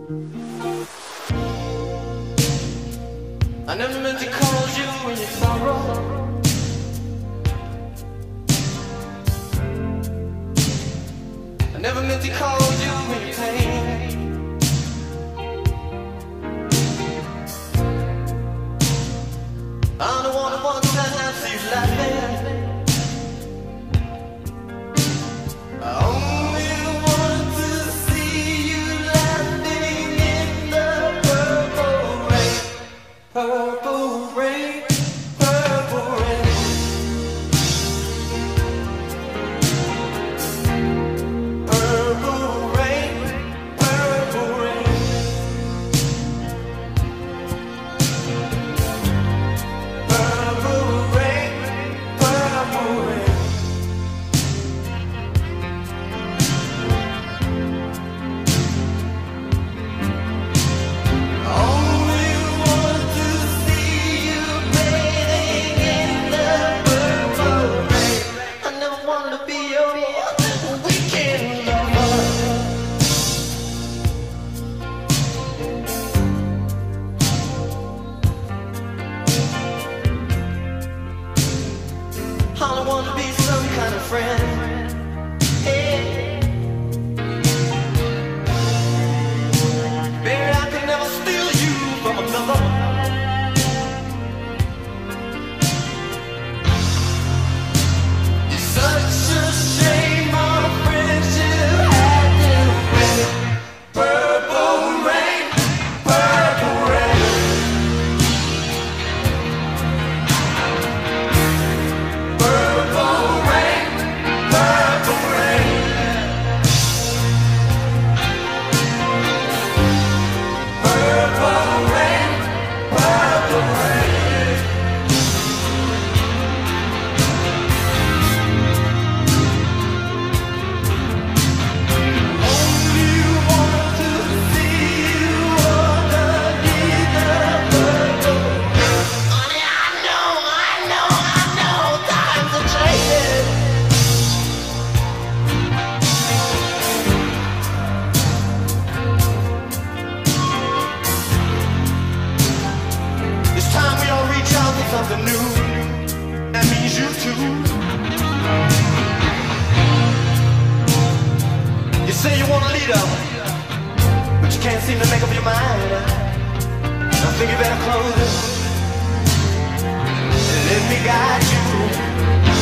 I never meant to cause you any sorrow. I never meant to cause you any pain. I'm the one who wants to see you laughing. I only want to see you laughing in the purple rain. Purple rain, purple rain. Purple rain, purple rain. Purple rain, purple rain. Only want to see you bathing in the purple rain. I never wanted to be your weekend lover. All I want to be some kind of friend. Hey. Baby, I could never steal you from another. It's such a shame our friendship had to end. Purple rain, purple rain. Purple rain, purple rain. Purple rain, purple rain. Only want to see you underneath the purple rain. Honey, I know, times are changing. It's time we all reach out for something new. That means you too. You say you want a leader, but you can't seem to make up your mind. I think you better close it and let me guide you.